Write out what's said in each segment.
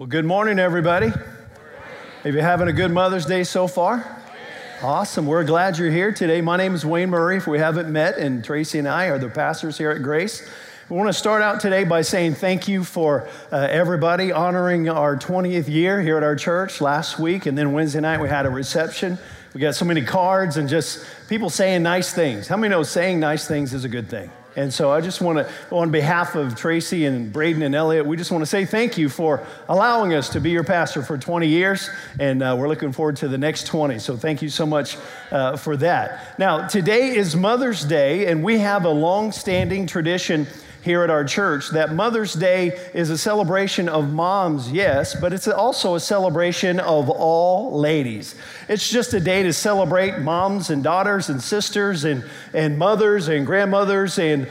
Well, good morning, everybody. Have you having a good Mother's Day so far? Awesome. We're glad you're here today. My name is Wayne Murray, if we haven't met, and Tracy and I are the pastors here at Grace. We want to start out today by saying thank you for everybody honoring our 20th year here at our church last week, and then Wednesday night we had a reception. We got so many cards and just people saying nice things. How many know saying nice things is a good thing? And so I just want to, on behalf of Tracy and Braden and Elliot, we just want to say thank you for allowing us to be your pastor for 20 years, and we're looking forward to the next 20. So thank you so much for that. Now, today is Mother's Day, and we have a long-standing tradition here at our church that Mother's Day is a celebration of moms, yes, but it's also a celebration of all ladies. It's just a day to celebrate moms and daughters and sisters and mothers and grandmothers and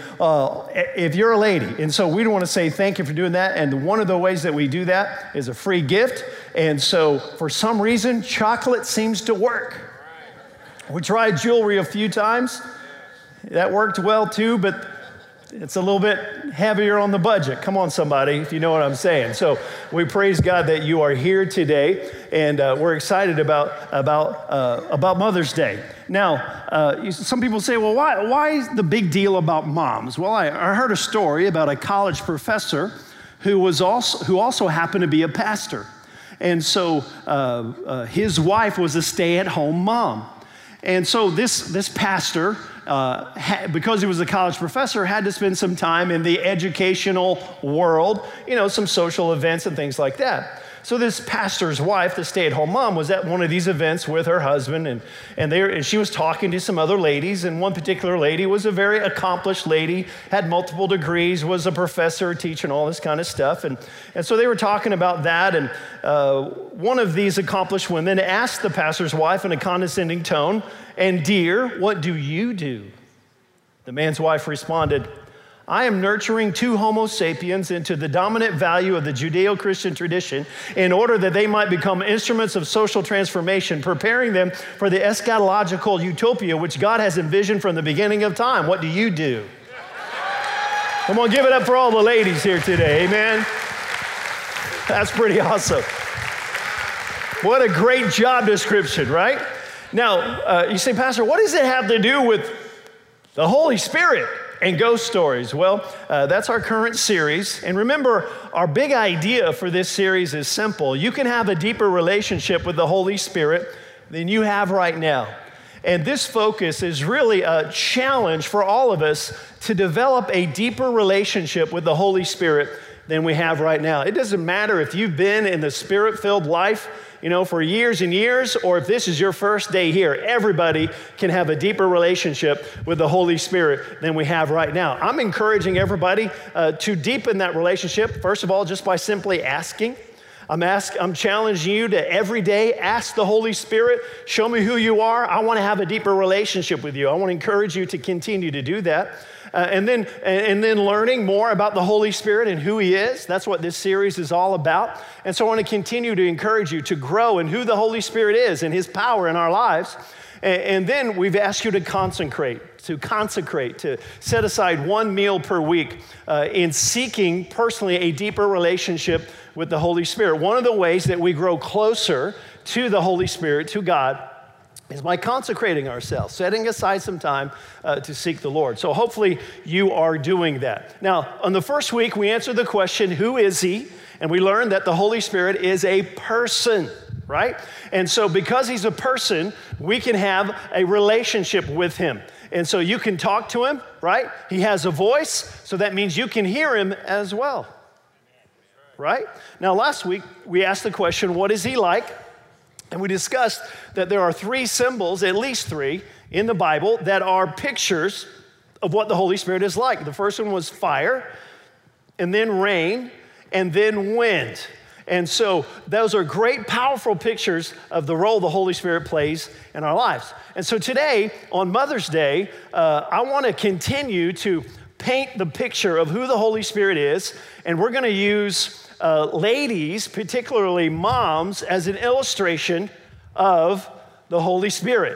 if you're a lady. And so we want to say thank you for doing that. And one of the ways that we do that is a free gift. And so for some reason, chocolate seems to work. We tried jewelry a few times. That worked well too, but it's a little bit heavier on the budget. Come on, somebody, if you know what I'm saying. So we praise God that you are here today, and we're excited about Mother's Day. Now, some people say, well, why is the big deal about moms? Well, I heard a story about a college professor who also happened to be a pastor. And so his wife was a stay-at-home mom. And so this pastor, because he was a college professor, had to spend some time in the educational world, some social events and things like that. So this pastor's wife, the stay-at-home mom, was at one of these events with her husband, and she was talking to some other ladies, and one particular lady was a very accomplished lady, had multiple degrees, was a professor, teaching all this kind of stuff, and so they were talking about that, and one of these accomplished women asked the pastor's wife in a condescending tone, "And dear, what do you do?" The man's wife responded, "I am nurturing two Homo sapiens into the dominant value of the Judeo-Christian tradition in order that they might become instruments of social transformation, preparing them for the eschatological utopia which God has envisioned from the beginning of time. What do you do?" Come on, give it up for all the ladies here today, amen? That's pretty awesome. What a great job description, right? Now, you say, Pastor, what does it have to do with the Holy Spirit and ghost stories? Well, that's our current series. And remember, our big idea for this series is simple. You can have a deeper relationship with the Holy Spirit than you have right now. And this focus is really a challenge for all of us to develop a deeper relationship with the Holy Spirit than we have right now. It doesn't matter if you've been in the Spirit-filled life for years and years, or if this is your first day here. Everybody can have a deeper relationship with the Holy Spirit than we have right now. I'm encouraging everybody to deepen that relationship, first of all, just by simply asking. I'm challenging you to every day ask the Holy Spirit, show me who you are. I want to have a deeper relationship with you. I want to encourage you to continue to do that. And then learning more about the Holy Spirit and who He is. That's what this series is all about. And so I want to continue to encourage you to grow in who the Holy Spirit is and His power in our lives. And then we've asked you to consecrate, to set aside one meal per week in seeking personally a deeper relationship with the Holy Spirit. One of the ways that we grow closer to the Holy Spirit, to God, is by consecrating ourselves, setting aside some time to seek the Lord. So hopefully you are doing that. Now, on the first week, we answered the question, who is He? And we learned that the Holy Spirit is a person, right? And so because He's a person, we can have a relationship with Him. And so you can talk to Him, right? He has a voice, so that means you can hear Him as well, right? Now, last week, we asked the question, what is He like? And we discussed that there are three symbols, at least three, in the Bible that are pictures of what the Holy Spirit is like. The first one was fire, and then rain, and then wind. And so those are great, powerful pictures of the role the Holy Spirit plays in our lives. And so today, on Mother's Day, I want to continue to paint the picture of who the Holy Spirit is, and we're going to use ladies, particularly moms, as an illustration of the Holy Spirit.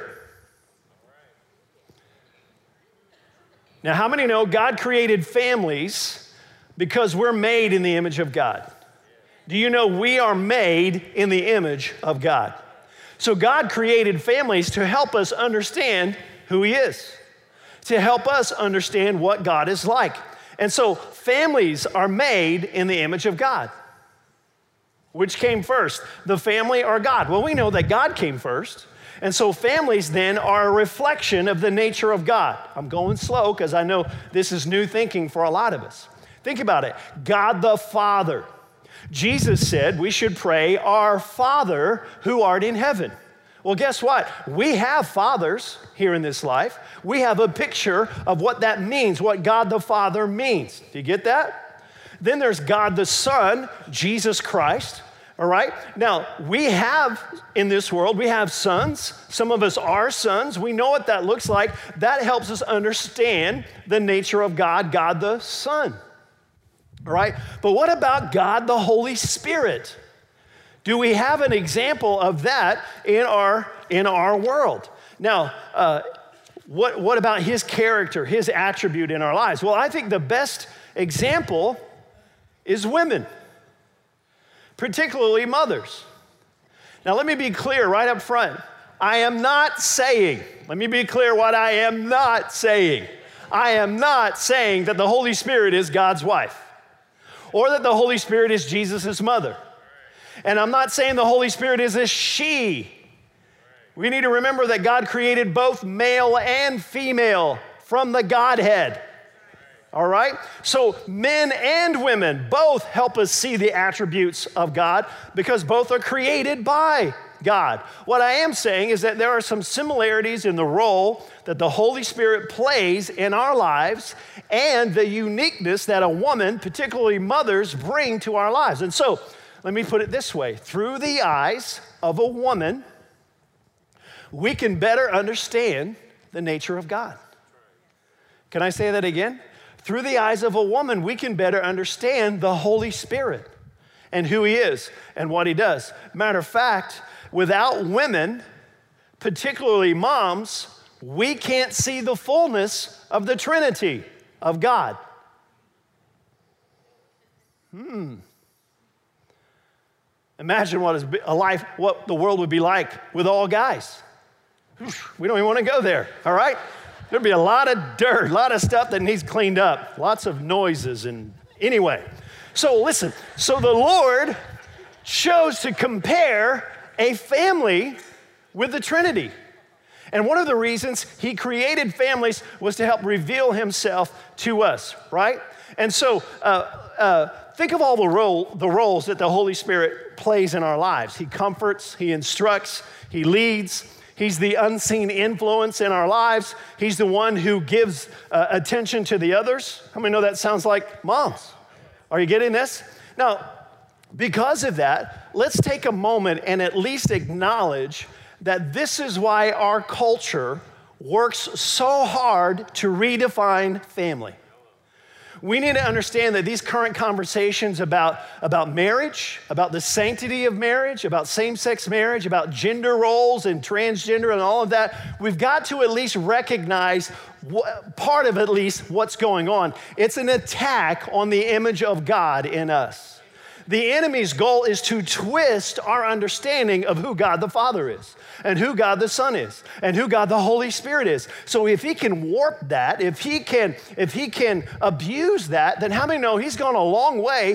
Now, how many know God created families because we're made in the image of God? Do you know we are made in the image of God? So God created families to help us understand who He is, to help us understand what God is like. And so families are made in the image of God. Which came first, the family or God? Well, we know that God came first. And so families then are a reflection of the nature of God. I'm going slow because I know this is new thinking for a lot of us. Think about it. God the Father. Jesus said we should pray, "Our Father who art in heaven." Well, guess what? We have fathers here in this life. We have a picture of what that means, what God the Father means. Do you get that? Then there's God the Son, Jesus Christ. All right? Now, we have in this world, we have sons. Some of us are sons. We know what that looks like. That helps us understand the nature of God, God the Son. All right? But what about God the Holy Spirit? Do we have an example of that in our world? Now, what about His character, His attribute in our lives? Well, I think the best example is women, particularly mothers. Now, let me be clear right up front. I am not saying, let me be clear what I am not saying. I am not saying that the Holy Spirit is God's wife or that the Holy Spirit is Jesus' mother. And I'm not saying the Holy Spirit is a she. We need to remember that God created both male and female from the Godhead. All right? So men and women both help us see the attributes of God because both are created by God. What I am saying is that there are some similarities in the role that the Holy Spirit plays in our lives and the uniqueness that a woman, particularly mothers, bring to our lives. And so, let me put it this way. Through the eyes of a woman, we can better understand the nature of God. Can I say that again? Through the eyes of a woman, we can better understand the Holy Spirit and who He is and what He does. Matter of fact, without women, particularly moms, we can't see the fullness of the Trinity of God. Imagine what the world would be like with all guys. We don't even want to go there, all right? There'd be a lot of dirt, a lot of stuff that needs cleaned up, lots of noises, and anyway. So listen, so the Lord chose to compare a family with the Trinity. And one of the reasons He created families was to help reveal Himself to us, right? And so think of all the roles that the Holy Spirit plays in our lives. He comforts, He instructs, He leads. He's the unseen influence in our lives. He's the one who gives attention to the others. How many know that sounds like moms? Are you getting this? Now, because of that, let's take a moment and at least acknowledge that this is why our culture works so hard to redefine family. We need to understand that these current conversations about marriage, about the sanctity of marriage, about same-sex marriage, about gender roles and transgender and all of that, we've got to at least recognize part of at least what's going on. It's an attack on the image of God in us. The enemy's goal is to twist our understanding of who God the Father is and who God the Son is and who God the Holy Spirit is. So if he can warp that, if he can abuse that, then how many know he's gone a long way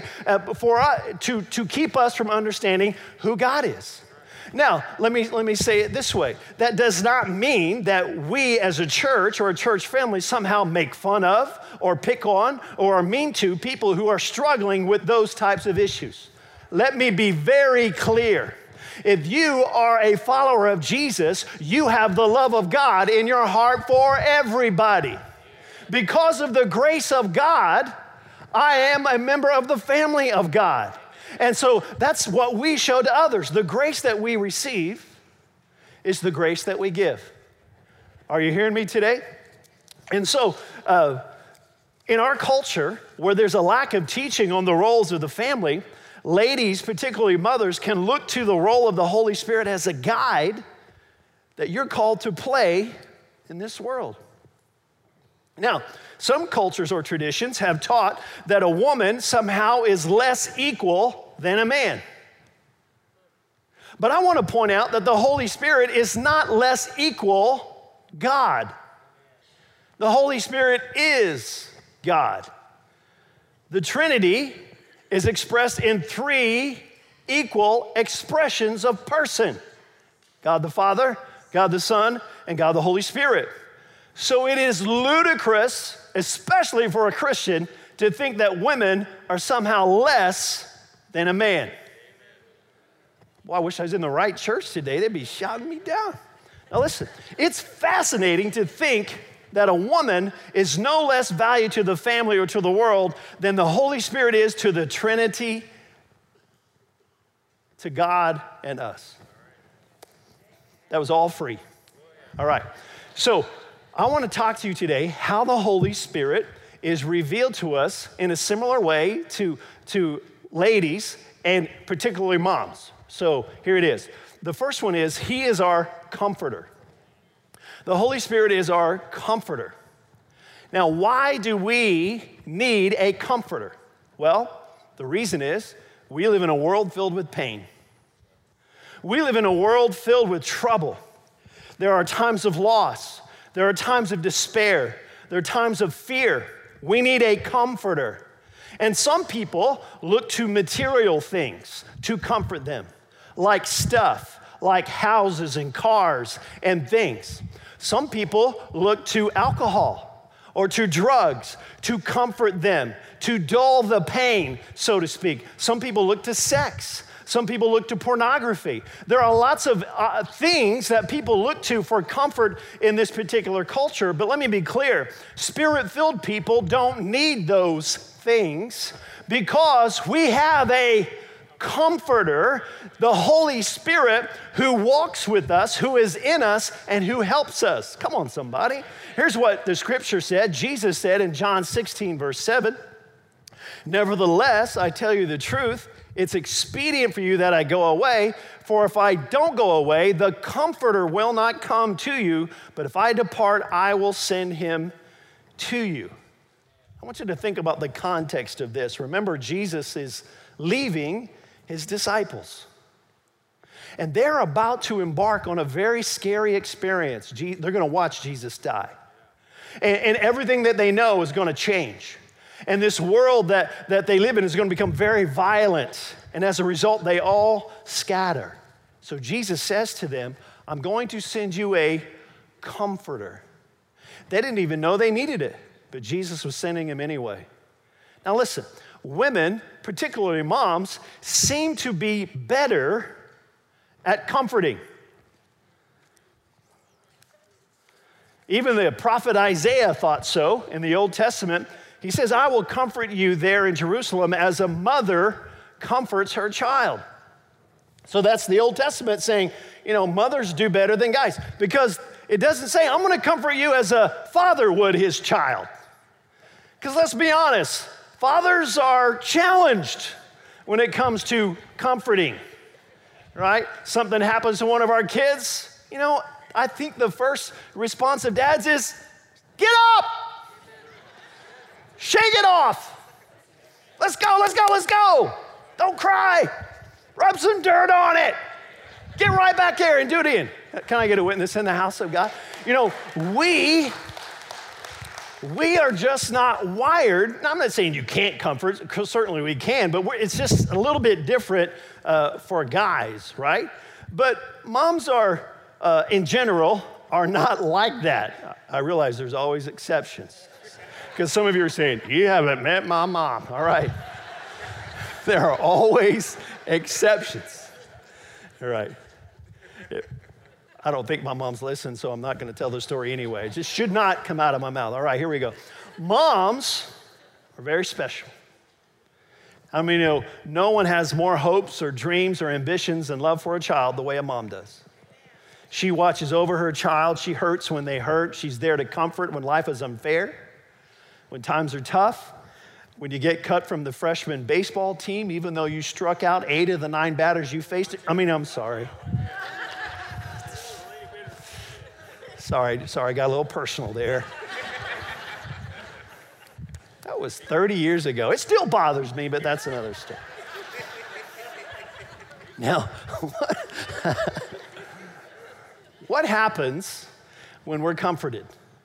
to keep us from understanding who God is? Now, let me say it this way. That does not mean that we as a church or a church family somehow make fun of or pick on or are mean to people who are struggling with those types of issues. Let me be very clear. If you are a follower of Jesus, you have the love of God in your heart for everybody. Because of the grace of God, I am a member of the family of God. And so that's what we show to others. The grace that we receive is the grace that we give. Are you hearing me today? And so in our culture, where there's a lack of teaching on the roles of the family, ladies, particularly mothers, can look to the role of the Holy Spirit as a guide that you're called to play in this world. Now, some cultures or traditions have taught that a woman somehow is less equal than a man. But I want to point out that the Holy Spirit is not less equal God. The Holy Spirit is God. The Trinity is expressed in three equal expressions of person: God the Father, God the Son, and God the Holy Spirit. So it is ludicrous, especially for a Christian, to think that women are somehow less than a man. Well, I wish I was in the right church today. They'd be shouting me down. Now listen, it's fascinating to think that a woman is no less value to the family or to the world than the Holy Spirit is to the Trinity, to God and us. That was all free. All right. So I want to talk to you today how the Holy Spirit is revealed to us in a similar way to ladies and particularly moms. So here it is. The first one is He is our comforter. The Holy Spirit is our comforter. Now, why do we need a comforter? Well, the reason is we live in a world filled with pain. We live in a world filled with trouble. There are times of loss. There are times of despair. There are times of fear. We need a comforter. And some people look to material things to comfort them, like stuff, like houses and cars and things. Some people look to alcohol or to drugs to comfort them, to dull the pain, so to speak. Some people look to sex. Some people look to pornography. There are lots of things that people look to for comfort in this particular culture, but let me be clear. Spirit-filled people don't need those things because we have a comforter, the Holy Spirit, who walks with us, who is in us, and who helps us. Come on, somebody. Here's what the scripture said. Jesus said in John 16, verse 7, "Nevertheless, I tell you the truth, it's expedient for you that I go away, for if I don't go away, the Comforter will not come to you, but if I depart, I will send him to you." I want you to think about the context of this. Remember, Jesus is leaving his disciples, and they're about to embark on a very scary experience. They're going to watch Jesus die, and everything that they know is going to change. And this world that they live in is going to become very violent. And as a result, they all scatter. So Jesus says to them, "I'm going to send you a comforter." They didn't even know they needed it, but Jesus was sending him anyway. Now listen, women, particularly moms, seem to be better at comforting. Even the prophet Isaiah thought so in the Old Testament. He says, "I will comfort you there in Jerusalem as a mother comforts her child." So that's the Old Testament saying, mothers do better than guys, because it doesn't say, "I'm going to comfort you as a father would his child." Because let's be honest, fathers are challenged when it comes to comforting, right? Something happens to one of our kids, I think the first response of dads is, "Get up! Shake it off. Let's go, let's go, let's go. Don't cry. Rub some dirt on it. Get right back here and do it again." Can I get a witness in the house of God? We are just not wired. Now, I'm not saying you can't comfort, because certainly we can, but it's just a little bit different for guys, right? But moms are, in general, are not like that. I realize there's always exceptions. Because some of you are saying, "You haven't met my mom." All right. There are always exceptions. All right. I don't think my mom's listened, so I'm not going to tell the story anyway. It just should not come out of my mouth. All right, here we go. Moms are very special. No one has more hopes or dreams or ambitions and love for a child the way a mom does. She watches over her child. She hurts when they hurt. She's there to comfort when life is unfair, when times are tough, when you get cut from the freshman baseball team, even though you struck out 8 of the 9 batters you faced. I'm sorry. Sorry, I got a little personal there. That was 30 years ago. It still bothers me, but that's another story. Now, what happens when we're comforted?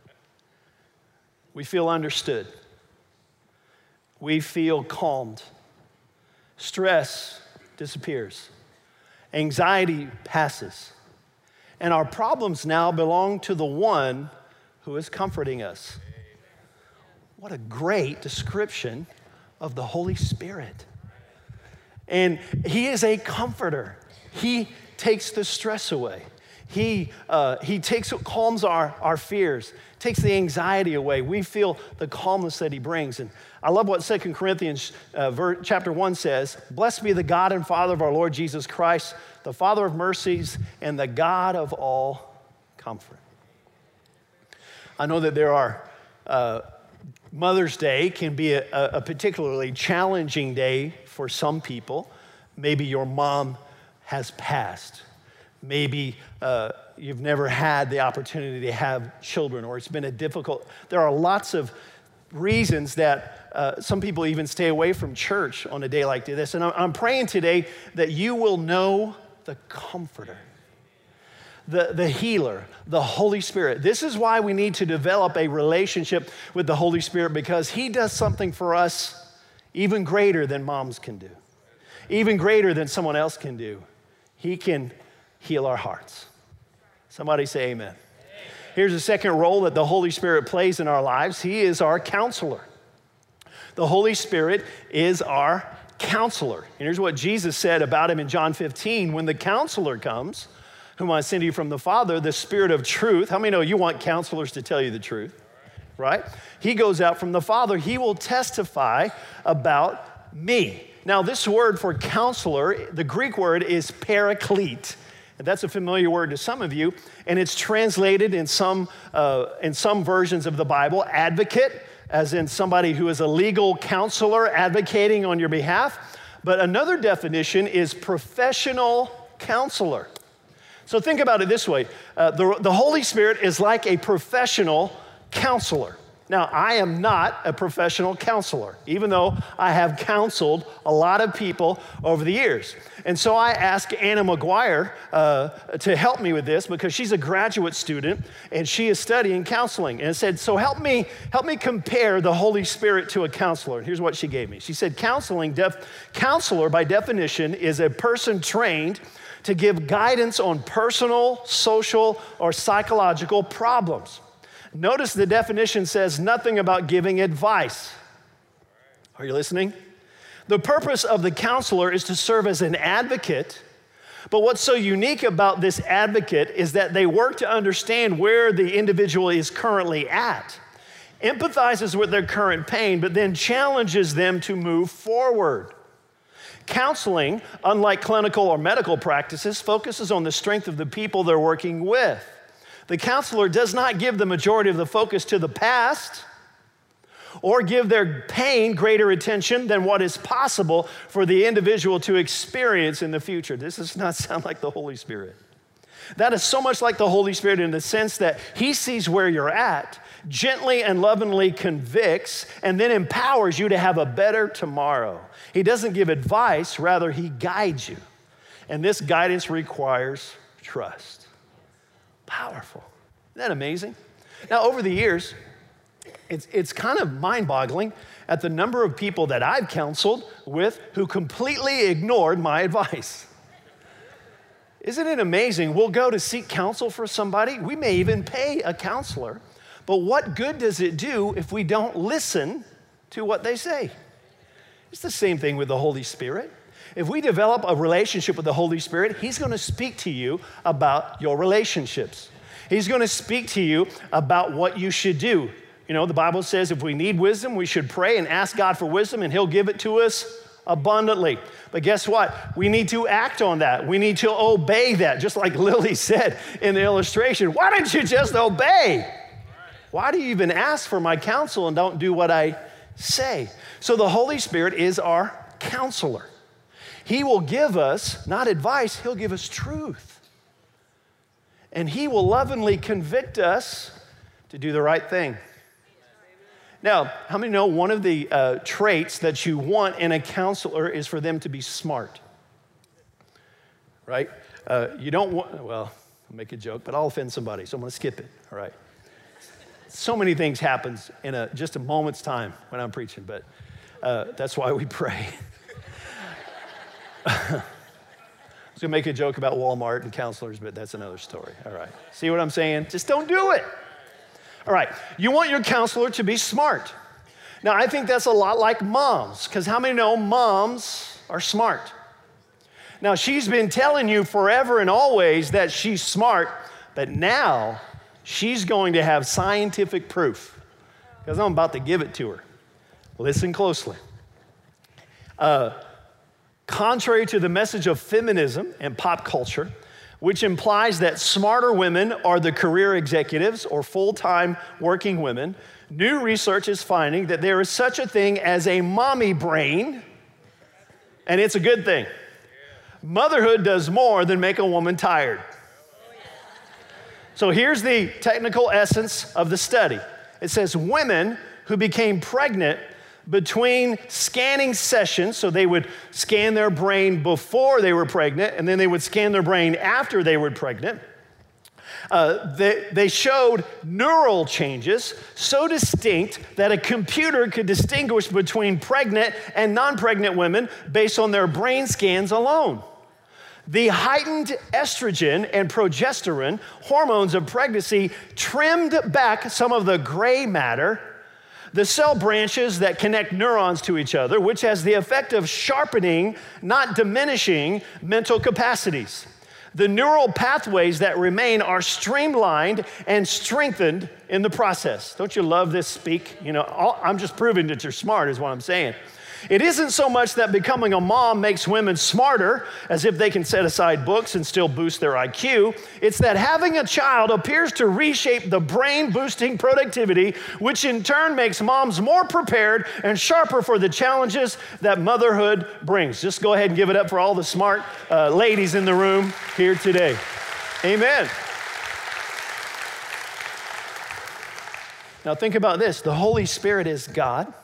We feel understood. We feel calmed. Stress disappears. Anxiety passes. And our problems now belong to the one who is comforting us. What a great description of the Holy Spirit. And he is a comforter. He takes the stress away. He calms our fears, takes the anxiety away. We feel the calmness that he brings. And I love what 2 Corinthians chapter 1 says, "Blessed be the God and Father of our Lord Jesus Christ, the Father of mercies and the God of all comfort." I know that there are, Mother's Day can be a particularly challenging day for some people. Maybe your mom has passed. Maybe you've never had the opportunity to have children, or it's been there are lots of reasons that some people even stay away from church on a day like this. And I'm praying today that you will know the Comforter, the healer, the Holy Spirit. This is why we need to develop a relationship with the Holy Spirit, because he does something for us even greater than moms can do, even greater than someone else can do. He can heal our hearts. Somebody say amen. Here's the second role that the Holy Spirit plays in our lives. He is our counselor. The Holy Spirit is our counselor. And here's what Jesus said about him in John 15. "When the counselor comes, whom I send you from the Father, the Spirit of truth." How many know you want counselors to tell you the truth, right? "He goes out from the Father. He will testify about me." Now, this word for counselor, the Greek word is paraclete. And that's a familiar word to some of you. And it's translated in some versions of the Bible, advocate, as in somebody who is a legal counselor advocating on your behalf. But another definition is professional counselor. So think about it this way. The Holy Spirit is like a professional counselor. Now, I am not a professional counselor, even though I have counseled a lot of people over the years. And so I asked Anna McGuire to help me with this, because she's a graduate student and she is studying counseling. And I said, so help me compare the Holy Spirit to a counselor. And here's what she gave me. She said, counselor by definition is a person trained to give guidance on personal, social, or psychological problems. Notice the definition says nothing about giving advice. Are you listening? The purpose of the counselor is to serve as an advocate, but what's so unique about this advocate is that they work to understand where the individual is currently at, empathizes with their current pain, but then challenges them to move forward. Counseling, unlike clinical or medical practices, focuses on the strength of the people they're working with. The counselor does not give the majority of the focus to the past or give their pain greater attention than what is possible for the individual to experience in the future. This does not sound like the Holy Spirit. That is so much like the Holy Spirit in the sense that he sees where you're at, gently and lovingly convicts, and then empowers you to have a better tomorrow. He doesn't give advice, rather he guides you. And this guidance requires trust. Powerful. Isn't that amazing? Now, over the years, it's kind of mind-boggling at the number of people that I've counseled with who completely ignored my advice. Isn't it amazing? We'll go to seek counsel for somebody. We may even pay a counselor. But what good does it do if we don't listen to what they say? It's the same thing with the Holy Spirit. If we develop a relationship with the Holy Spirit, he's going to speak to you about your relationships. He's going to speak to you about what you should do. You know, the Bible says if we need wisdom, we should pray and ask God for wisdom, and he'll give it to us abundantly. But guess what? We need to act on that. We need to obey that, just like Lily said in the illustration. Why don't you just obey? Why do you even ask for my counsel and don't do what I say? So the Holy Spirit is our counselor. He will give us, not advice, he'll give us truth. And he will lovingly convict us to do the right thing. Now, how many know one of the traits that you want in a counselor is for them to be smart? Right? You don't want, well, I'll make a joke, but I'll offend somebody, so I'm going to skip it. All right. So many things happen in just a moment's time when I'm preaching, but that's why we pray. I was going to make a joke about Walmart and counselors, but that's another story. All right. See what I'm saying? Just don't do it. All right. You want your counselor to be smart. Now, I think that's a lot like moms, because how many know moms are smart? Now, she's been telling you forever and always that she's smart, but now she's going to have scientific proof, because I'm about to give it to her. Listen closely. Contrary to the message of feminism and pop culture, which implies that smarter women are the career executives or full-time working women, new research is finding that there is such a thing as a mommy brain, and it's a good thing. Motherhood does more than make a woman tired. So here's the technical essence of the study. It says women who became pregnant between scanning sessions, so they would scan their brain before they were pregnant, and then they would scan their brain after they were pregnant. They showed neural changes so distinct that a computer could distinguish between pregnant and non-pregnant women based on their brain scans alone. The heightened estrogen and progesterone hormones of pregnancy trimmed back some of the gray matter, the cell branches that connect neurons to each other, which has the effect of sharpening, not diminishing, mental capacities. The neural pathways that remain are streamlined and strengthened in the process. Don't you love this speak? You know, I'm just proving that you're smart is what I'm saying. It isn't so much that becoming a mom makes women smarter, as if they can set aside books and still boost their IQ. It's that having a child appears to reshape the brain-boosting productivity, which in turn makes moms more prepared and sharper for the challenges that motherhood brings. Just go ahead and give it up for all the smart ladies in the room here today. Amen. Now think about this. The Holy Spirit is God.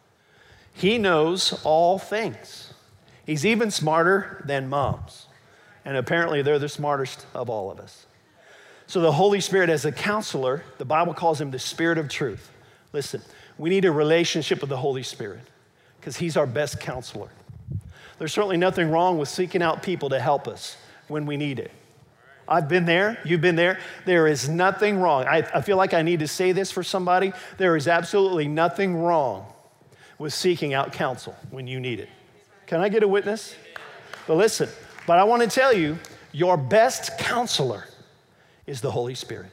He knows all things. He's even smarter than moms. And apparently they're the smartest of all of us. So the Holy Spirit as a counselor, the Bible calls him the Spirit of truth. Listen, we need a relationship with the Holy Spirit because he's our best counselor. There's certainly nothing wrong with seeking out people to help us when we need it. I've been there, you've been there. There is nothing wrong. I feel like I need to say this for somebody. There is absolutely nothing wrong with seeking out counsel when you need it. Can I get a witness? But listen, I want to tell you, your best counselor is the Holy Spirit.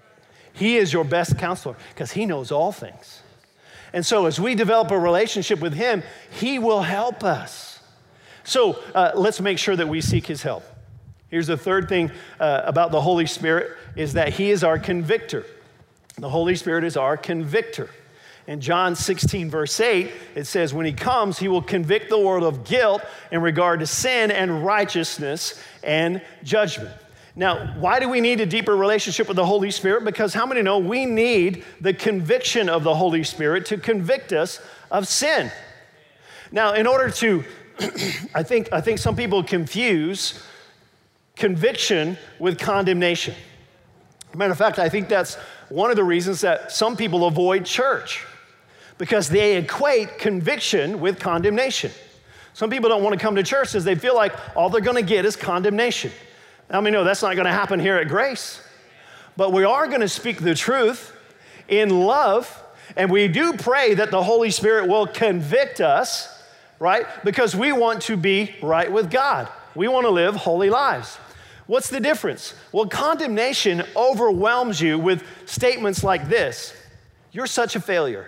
He is your best counselor because he knows all things. And so as we develop a relationship with him, he will help us. So let's make sure that we seek his help. Here's the third thing about the Holy Spirit is that he is our convictor. The Holy Spirit is our convictor. In John 16, verse 8, it says, when he comes, he will convict the world of guilt in regard to sin and righteousness and judgment. Now, why do we need a deeper relationship with the Holy Spirit? Because how many know we need the conviction of the Holy Spirit to convict us of sin? Now, in order to, I think some people confuse conviction with condemnation. Matter of fact, I think that's one of the reasons that some people avoid church, because they equate conviction with condemnation. Some people don't want to come to church because they feel like all they're going to get is condemnation. Now, no, that's not going to happen here at Grace. But we are going to speak the truth in love, and we do pray that the Holy Spirit will convict us, right? Because we want to be right with God. We want to live holy lives. What's the difference? Well, condemnation overwhelms you with statements like this: you're such a failure.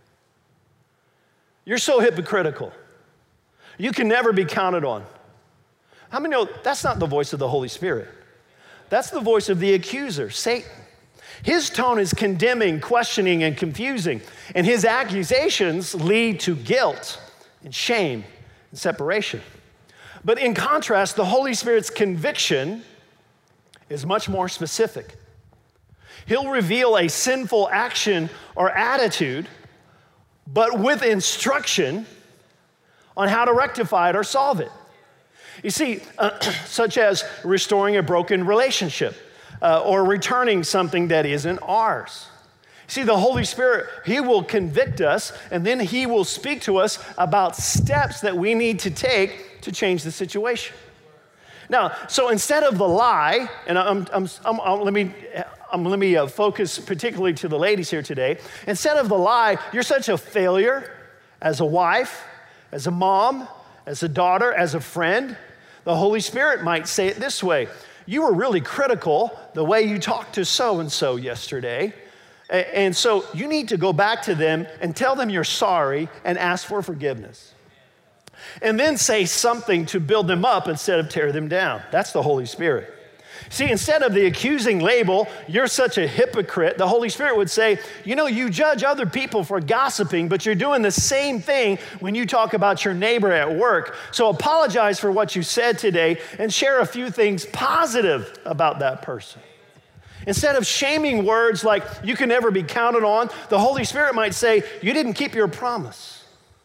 You're so hypocritical. You can never be counted on. How many know that's not the voice of the Holy Spirit? That's the voice of the accuser, Satan. His tone is condemning, questioning, and confusing, and his accusations lead to guilt and shame and separation. But in contrast, the Holy Spirit's conviction is much more specific. He'll reveal a sinful action or attitude but with instruction on how to rectify it or solve it. You see, such as restoring a broken relationship or returning something that isn't ours. See, the Holy Spirit, He will convict us, and then He will speak to us about steps that we need to take to change the situation. Now, so instead of the lie, and let me focus particularly to the ladies here today. Instead of the lie, you're such a failure as a wife, as a mom, as a daughter, as a friend. The Holy Spirit might say it this way: you were really critical the way you talked to so-and-so yesterday. And so you need to go back to them and tell them you're sorry and ask for forgiveness. And then say something to build them up instead of tear them down. That's the Holy Spirit. See, instead of the accusing label, you're such a hypocrite, the Holy Spirit would say, you know, you judge other people for gossiping, but you're doing the same thing when you talk about your neighbor at work. So apologize for what you said today and share a few things positive about that person. Instead of shaming words like you can never be counted on, the Holy Spirit might say, you didn't keep your promise.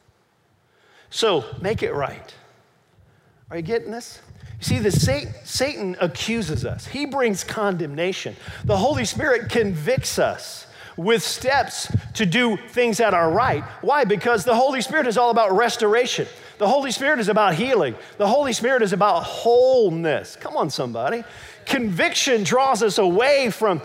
So make it right. Are you getting this? See, Satan accuses us. He brings condemnation. The Holy Spirit convicts us with steps to do things that are right. Why? Because the Holy Spirit is all about restoration. The Holy Spirit is about healing. The Holy Spirit is about wholeness. Come on, somebody. Conviction draws us away from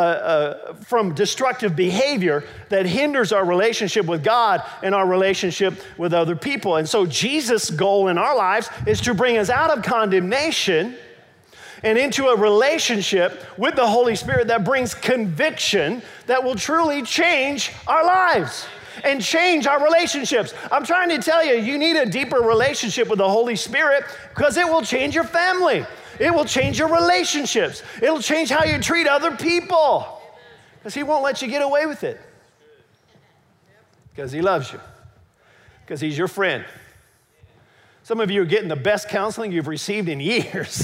destructive behavior that hinders our relationship with God and our relationship with other people. And so Jesus' goal in our lives is to bring us out of condemnation and into a relationship with the Holy Spirit that brings conviction that will truly change our lives and change our relationships. I'm trying to tell you, you need a deeper relationship with the Holy Spirit because it will change your family. It will change your relationships. It'll change how you treat other people because He won't let you get away with it because He loves you, because He's your friend. Some of you are getting the best counseling you've received in years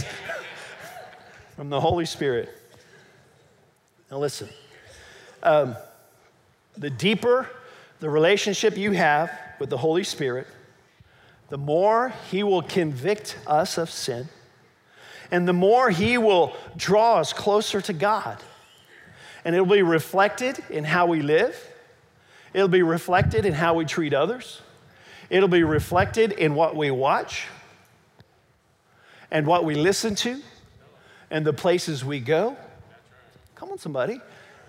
from the Holy Spirit. Now listen, the deeper the relationship you have with the Holy Spirit, the more He will convict us of sin, and the more He will draw us closer to God. And it'll be reflected in how we live. It'll be reflected in how we treat others. It'll be reflected in what we watch and what we listen to and the places we go. Come on, somebody.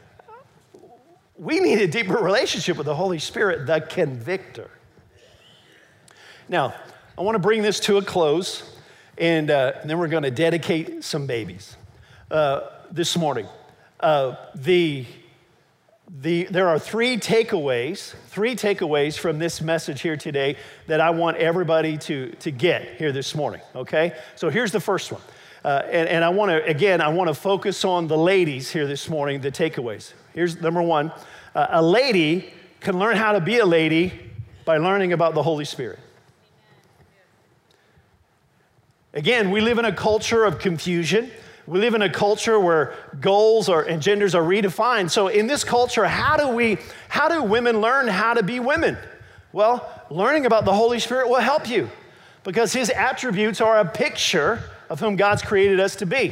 We need a deeper relationship with the Holy Spirit, the convictor. Now, I want to bring this to a close. And then we're going to dedicate some babies this morning. There are three takeaways from this message here today that I want everybody to get here this morning, okay? So here's the first one. And I want to focus on the ladies here this morning, the takeaways. Here's number one. A lady can learn how to be a lady by learning about the Holy Spirit. Again, we live in a culture of confusion. We live in a culture where goals and genders are redefined. So in this culture, how do women learn how to be women? Well, learning about the Holy Spirit will help you because His attributes are a picture of whom God's created us to be.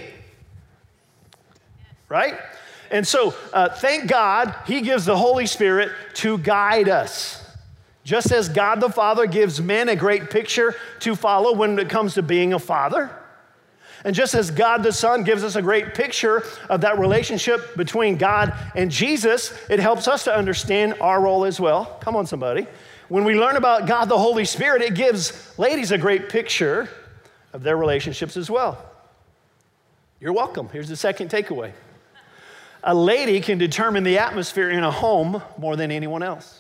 Right? And so thank God He gives the Holy Spirit to guide us. Just as God the Father gives men a great picture to follow when it comes to being a father. And just as God the Son gives us a great picture of that relationship between God and Jesus, it helps us to understand our role as well. Come on, somebody. When we learn about God the Holy Spirit, it gives ladies a great picture of their relationships as well. You're welcome. Here's the second takeaway. A lady can determine the atmosphere in a home more than anyone else.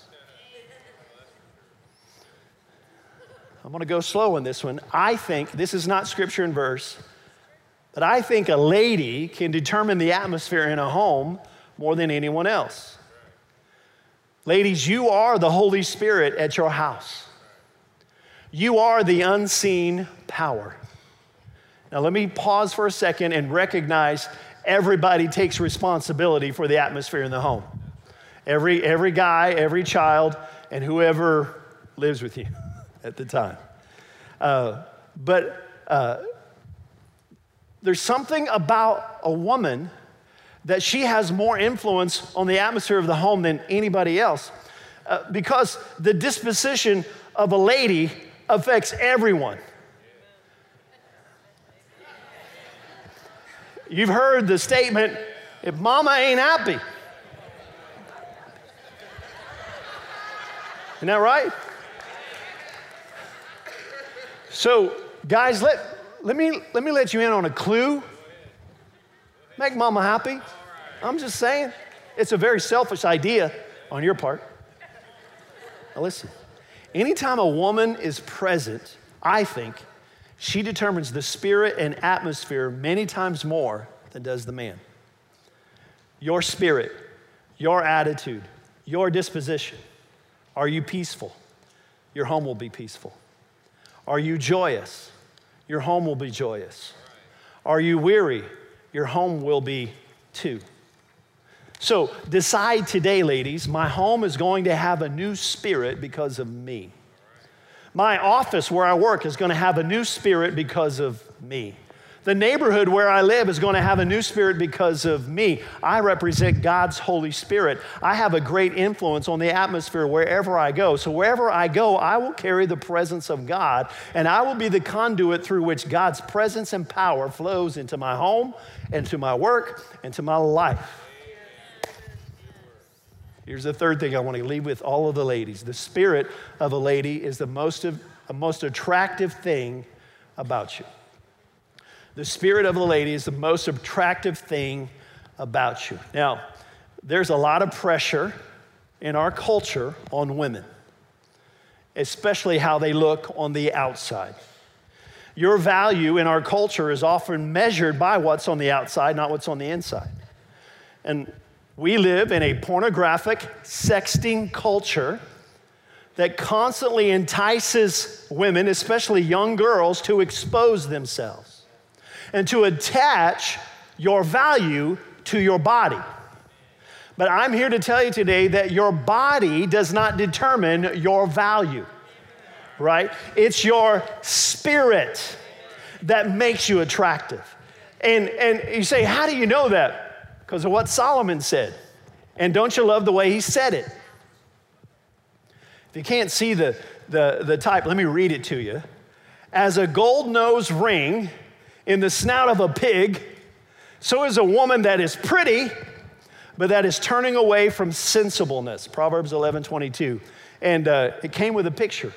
I'm going to go slow on this one. I think, this is not scripture and verse, but I think a lady can determine the atmosphere in a home more than anyone else. Ladies, you are the Holy Spirit at your house. You are the unseen power. Now let me pause for a second and recognize everybody takes responsibility for the atmosphere in the home. Every guy, every child, and whoever lives with you at the time. But there's something about a woman that she has more influence on the atmosphere of the home than anybody else, because the disposition of a lady affects everyone. You've heard the statement, if mama ain't happy. Isn't that right? So, guys, let me let you in on a clue. Make mama happy. I'm just saying. It's a very selfish idea on your part. Now listen, anytime a woman is present, I think she determines the spirit and atmosphere many times more than does the man. Your spirit, your attitude, your disposition. Are you peaceful? Your home will be peaceful. Are you joyous? Your home will be joyous. Are you weary? Your home will be too. So decide today, ladies, my home is going to have a new spirit because of me. My office where I work is going to have a new spirit because of me. The neighborhood where I live is going to have a new spirit because of me. I represent God's Holy Spirit. I have a great influence on the atmosphere wherever I go. So wherever I go, I will carry the presence of God, and I will be the conduit through which God's presence and power flows into my home, and to my work, and to my life. Here's the third thing I want to leave with all of the ladies. The spirit of a lady is the most attractive thing about you. The spirit of a lady is the most attractive thing about you. Now, there's a lot of pressure in our culture on women, especially how they look on the outside. Your value in our culture is often measured by what's on the outside, not what's on the inside. And we live in a pornographic, sexting culture that constantly entices women, especially young girls, to expose themselves and to attach your value to your body. But I'm here to tell you today that your body does not determine your value, right? It's your spirit that makes you attractive. And you say, how do you know that? Because of what Solomon said. And don't you love the way he said it? If you can't see the type, let me read it to you. As a gold nose ring in the snout of a pig, so is a woman that is pretty, but that is turning away from sensibleness. Proverbs 11:22. And it came with a picture.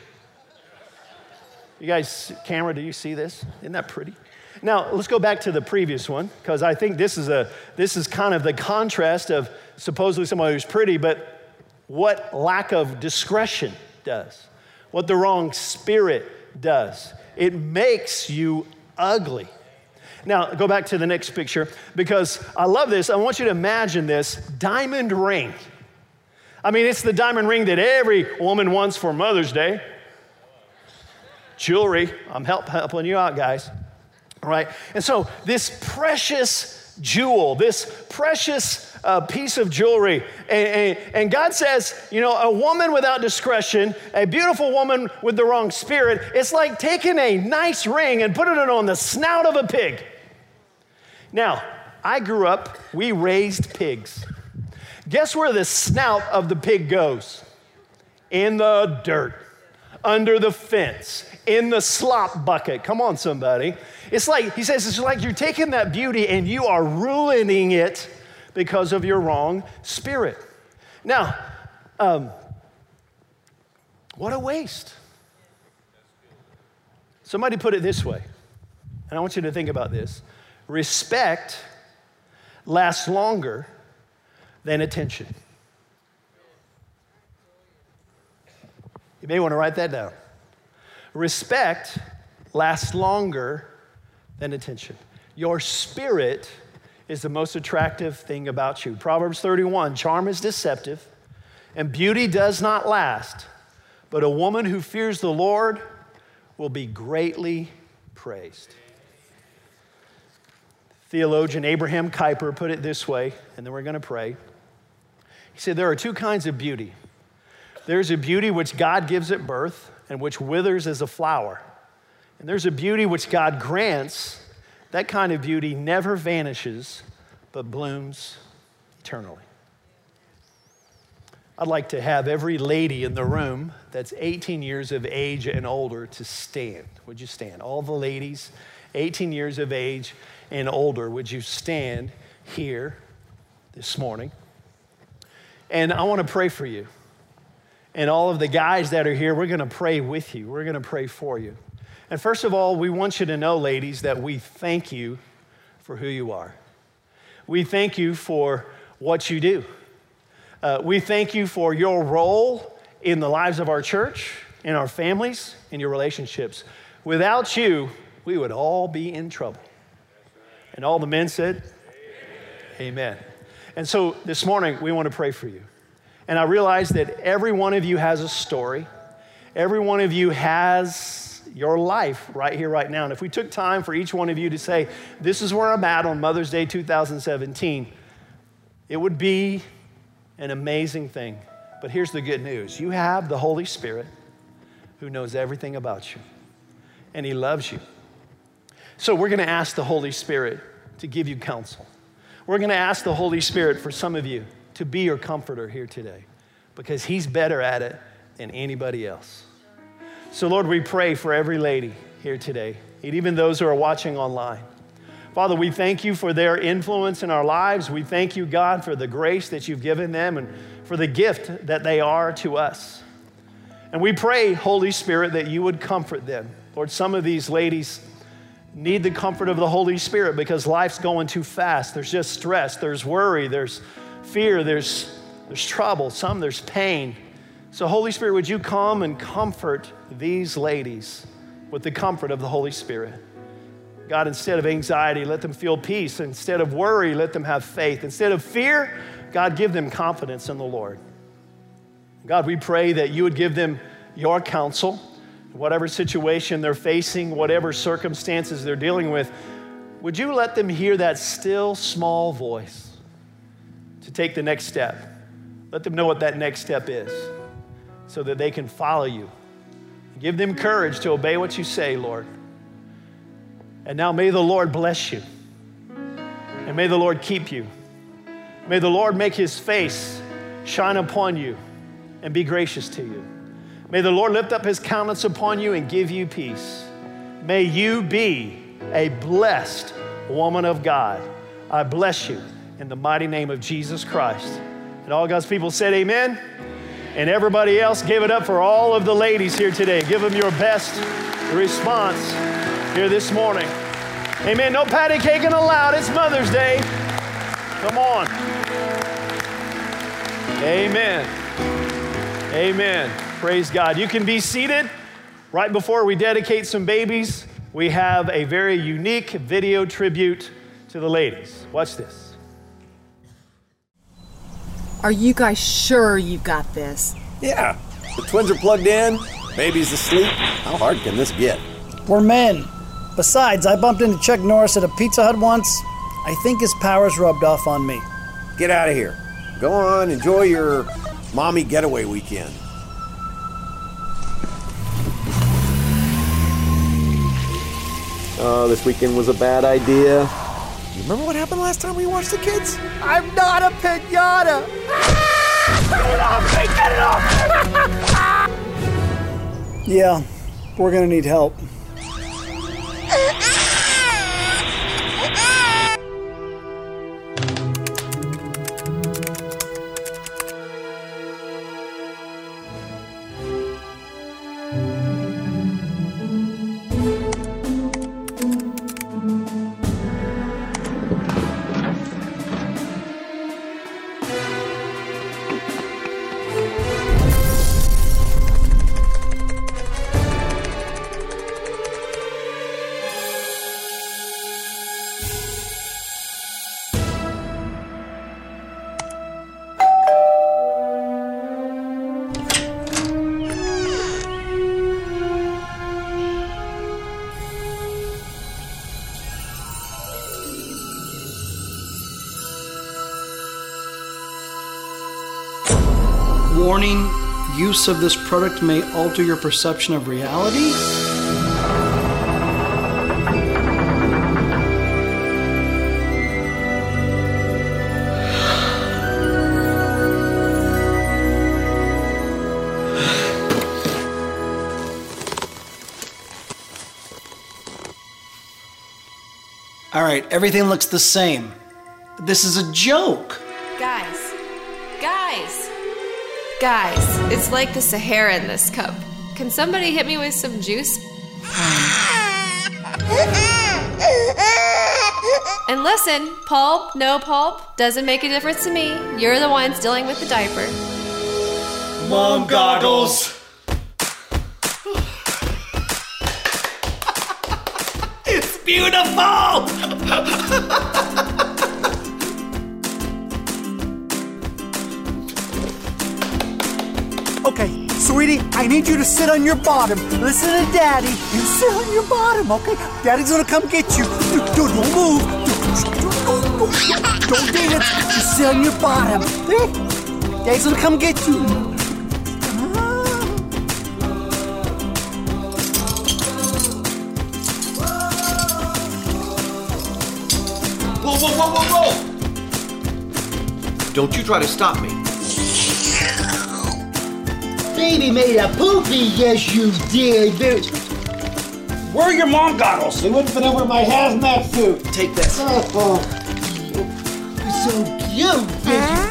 You guys, camera, do you see this? Isn't that pretty? Now, let's go back to the previous one, because I think this is kind of the contrast of supposedly someone who's pretty, but what lack of discretion does, what the wrong spirit does. It makes you ugly. Now, go back to the next picture, because I love this. I want you to imagine this diamond ring. I mean, it's the diamond ring that every woman wants for Mother's Day. Jewelry. I'm helping you out, guys. All right? And so this precious jewel, this precious piece of jewelry, and God says, you know, a woman without discretion, a beautiful woman with the wrong spirit, it's like taking a nice ring and putting it on the snout of a pig. Now, I grew up, we raised pigs. Guess where the snout of the pig goes? In the dirt, under the fence, in the slop bucket. Come on, somebody. It's like, he says, it's like you're taking that beauty and you are ruining it because of your wrong spirit. Now, what a waste. Somebody put it this way, and I want you to think about this. Respect lasts longer than attention. You may want to write that down. Respect lasts longer than attention. Your spirit is the most attractive thing about you. Proverbs 31, charm is deceptive, and beauty does not last, but a woman who fears the Lord will be greatly praised. Theologian Abraham Kuyper put it this way, and then we're going to pray. He said there are two kinds of beauty. There's a beauty which God gives at birth and which withers as a flower. And there's a beauty which God grants. That kind of beauty never vanishes, but blooms eternally. I'd like to have every lady in the room that's 18 years of age and older to stand. Would you stand? All the ladies, 18 years of age and older, would you stand here this morning? And I want to pray for you. And all of the guys that are here, we're going to pray with you. We're going to pray for you. And first of all, we want you to know, ladies, that we thank you for who you are. We thank you for what you do. We thank you for your role in the lives of our church, in our families, in your relationships. Without you, we would all be in trouble. And all the men said, Amen. And so this morning, we want to pray for you. And I realize that every one of you has a story. Every one of you has your life right here, right now. And if we took time for each one of you to say, this is where I'm at on Mother's Day 2017, it would be an amazing thing. But here's the good news. You have the Holy Spirit who knows everything about you, and he loves you. So we're going to ask the Holy Spirit to give you counsel. We're going to ask the Holy Spirit for some of you to be your comforter here today, because he's better at it than anybody else. So Lord, we pray for every lady here today, and even those who are watching online. Father, we thank you for their influence in our lives. We thank you, God, for the grace that you've given them and for the gift that they are to us. And we pray, Holy Spirit, that you would comfort them. Lord, some of these ladies need the comfort of the Holy Spirit because life's going too fast. There's just stress, there's worry, there's fear, there's trouble, there's pain. So Holy Spirit, would you come and comfort these ladies with the comfort of the Holy Spirit? God, instead of anxiety, let them feel peace. Instead of worry, let them have faith. Instead of fear, God, give them confidence in the Lord. God, we pray that you would give them your counsel, whatever situation they're facing, whatever circumstances they're dealing with. Would you let them hear that still small voice to take the next step? Let them know what that next step is so that they can follow you. Give them courage to obey what you say, Lord. And now may the Lord bless you. And may the Lord keep you. May the Lord make his face shine upon you and be gracious to you. May the Lord lift up his countenance upon you and give you peace. May you be a blessed woman of God. I bless you in the mighty name of Jesus Christ. And all God's people said amen. And everybody else, give it up for all of the ladies here today. Give them your best response here this morning. Amen. No patty caking allowed. It's Mother's Day. Come on. Amen. Amen. Praise God. You can be seated. Right before we dedicate some babies, we have a very unique video tribute to the ladies. Watch this. Are you guys sure you've got this? Yeah. The twins are plugged in. Baby's asleep. How hard can this get? We're men. Besides, I bumped into Chuck Norris at a Pizza Hut once. I think his power's rubbed off on me. Get out of here. Go on, enjoy your mommy getaway weekend. Oh, this weekend was a bad idea. You remember what happened last time we watched the kids? I'm not a pinata! Get it off! Yeah, we're gonna need help. Warning, use of this product may alter your perception of reality? All right, everything looks the same. This is a joke. Guys, it's like the Sahara in this cup. Can somebody hit me with some juice? And listen, pulp, no pulp, doesn't make a difference to me. You're the ones dealing with the diaper. Mom goggles. It's beautiful! Okay, sweetie, I need you to sit on your bottom. Listen to Daddy and sit on your bottom, okay? Daddy's gonna come get you. Don't move. Don't dance. Just sit on your bottom. Okay? Daddy's gonna come get you. Whoa! Don't you try to stop me. Baby made a poopy, yes you did. Where are your mom goggles? They wouldn't fit over my hazmat suit. Take this. Oh, you're so cute, baby.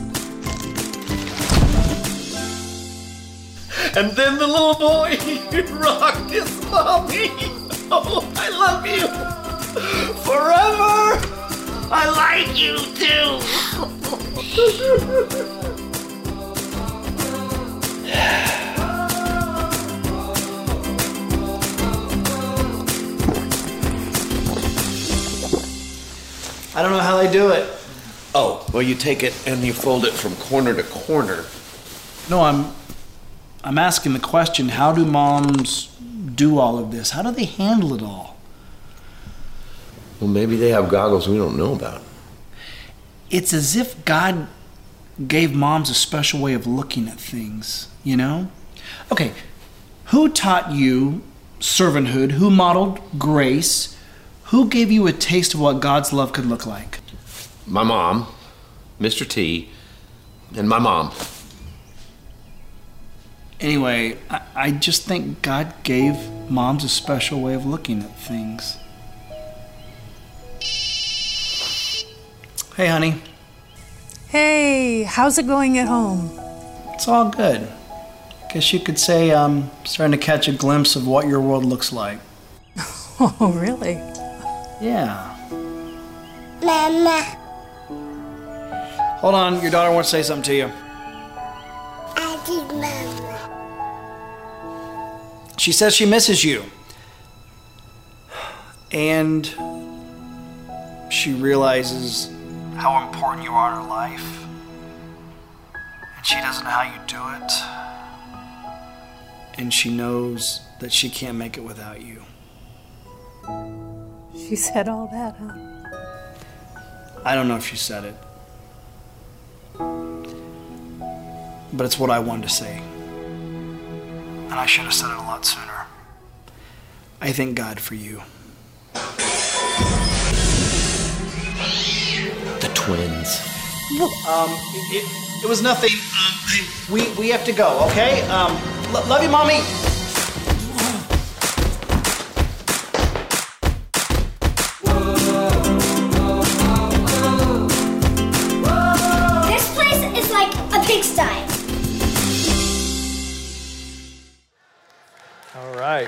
And then the little boy rocked his mommy. Oh, I love you. Forever. I like you too. I don't know how they do it. Oh, well, you take it and you fold it from corner to corner. No, I'm asking the question, how do moms do all of this? How do they handle it all? Well, maybe they have goggles we don't know about. It's as if God gave moms a special way of looking at things, you know? Okay, who taught you servanthood? Who modeled grace? Who gave you a taste of what God's love could look like? My mom, Mr. T, and my mom. Anyway, I just think God gave moms a special way of looking at things. Hey, honey. Hey, how's it going at home? It's all good. Guess you could say I'm starting to catch a glimpse of what your world looks like. Oh, really? Yeah. Mama. Hold on, your daughter wants to say something to you. I did, Mama. She says she misses you. And she realizes how important you are in her life. And she doesn't know how you do it. And she knows that she can't make it without you. She said all that, huh? I don't know if she said it. But it's what I wanted to say. And I should have said it a lot sooner. I thank God for you. The twins. It was nothing. We have to go, okay? Love you, Mommy. This place is like a pigsty. All right.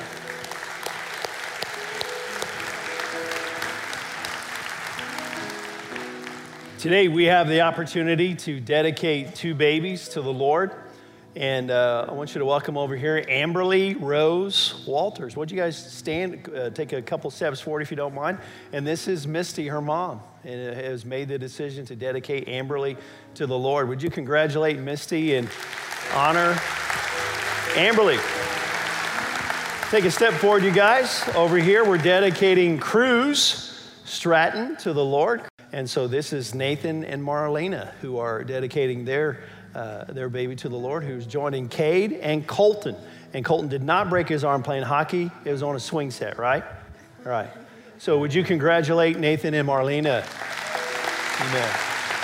Today we have the opportunity to dedicate two babies to the Lord. And I want you to welcome over here Amberly Rose Walters. Would you guys stand, take a couple steps forward if you don't mind? And this is Misty, her mom, and has made the decision to dedicate Amberly to the Lord. Would you congratulate Misty and honor Amberly? Take a step forward, you guys. Over here, we're dedicating Cruz Stratton to the Lord. And so this is Nathan and Marlena who are dedicating their their baby to the Lord, who's joining Cade and Colton. And Colton did not break his arm playing hockey. It was on a swing set, right? All right. So would you congratulate Nathan and Marlena? Amen.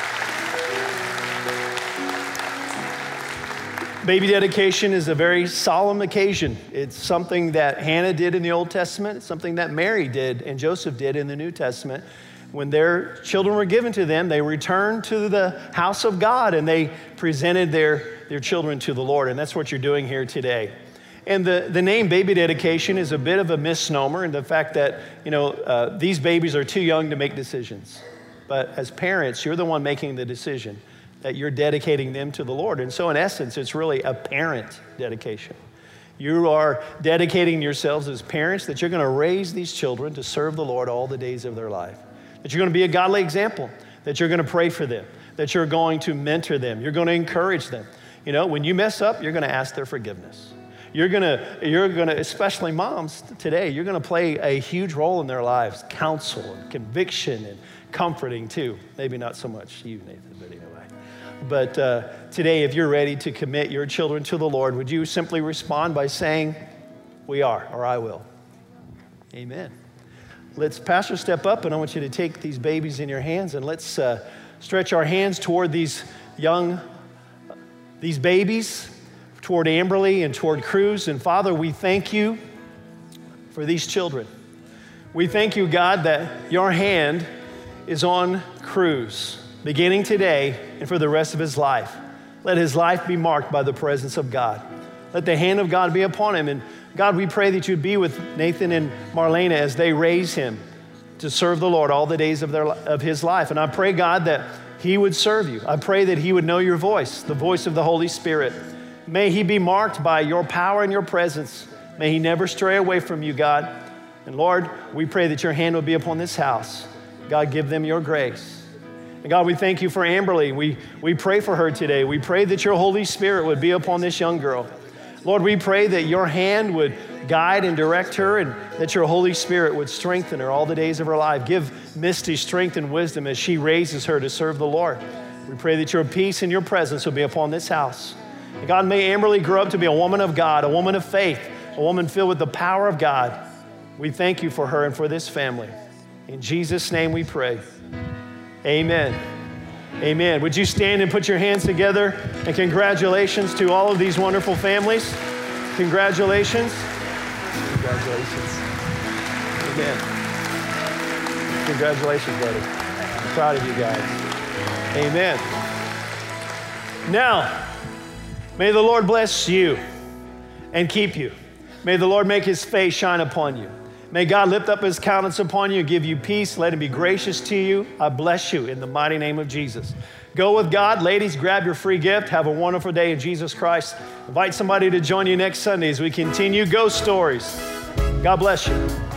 Baby dedication is a very solemn occasion. It's something that Hannah did in the Old Testament. It's something that Mary did and Joseph did in the New Testament. When their children were given to them, they returned to the house of God and they presented their children to the Lord. And that's what you're doing here today. And the name baby dedication is a bit of a misnomer in the fact that, these babies are too young to make decisions. But as parents, you're the one making the decision that you're dedicating them to the Lord. And so in essence, it's really a parent dedication. You are dedicating yourselves as parents that you're going to raise these children to serve the Lord all the days of their life. That you're going to be a godly example, that you're going to pray for them, that you're going to mentor them, you're going to encourage them. When you mess up, you're going to ask their forgiveness. You're going to, especially moms today, you're going to play a huge role in their lives, counsel and conviction and comforting too. Maybe not so much you, Nathan, but anyway. But today, if you're ready to commit your children to the Lord, would you simply respond by saying, we are, or I will. Amen. Let's, Pastor, step up, and I want you to take these babies in your hands, and let's stretch our hands toward these babies, toward Amberly and toward Cruz. And Father, we thank you for these children. We thank you, God, that your hand is on Cruz, beginning today and for the rest of his life. Let his life be marked by the presence of God. Let the hand of God be upon him. And God, we pray that you'd be with Nathan and Marlena as they raise him to serve the Lord all the days of his life. And I pray, God, that he would serve you. I pray that he would know your voice, the voice of the Holy Spirit. May he be marked by your power and your presence. May he never stray away from you, God. And Lord, we pray that your hand would be upon this house. God, give them your grace. And God, we thank you for Amberly. We pray for her today. We pray that your Holy Spirit would be upon this young girl. Lord, we pray that your hand would guide and direct her and that your Holy Spirit would strengthen her all the days of her life. Give Misty strength and wisdom as she raises her to serve the Lord. We pray that your peace and your presence will be upon this house. And God, may Amberly grow up to be a woman of God, a woman of faith, a woman filled with the power of God. We thank you for her and for this family. In Jesus' name we pray. Amen. Amen. Would you stand and put your hands together? And congratulations to all of these wonderful families. Congratulations. Congratulations. Amen. Congratulations, buddy. I'm proud of you guys. Amen. Now, may the Lord bless you and keep you. May the Lord make his face shine upon you. May God lift up his countenance upon you and give you peace. Let him be gracious to you. I bless you in the mighty name of Jesus. Go with God. Ladies, grab your free gift. Have a wonderful day in Jesus Christ. Invite somebody to join you next Sunday as we continue Ghost Stories. God bless you.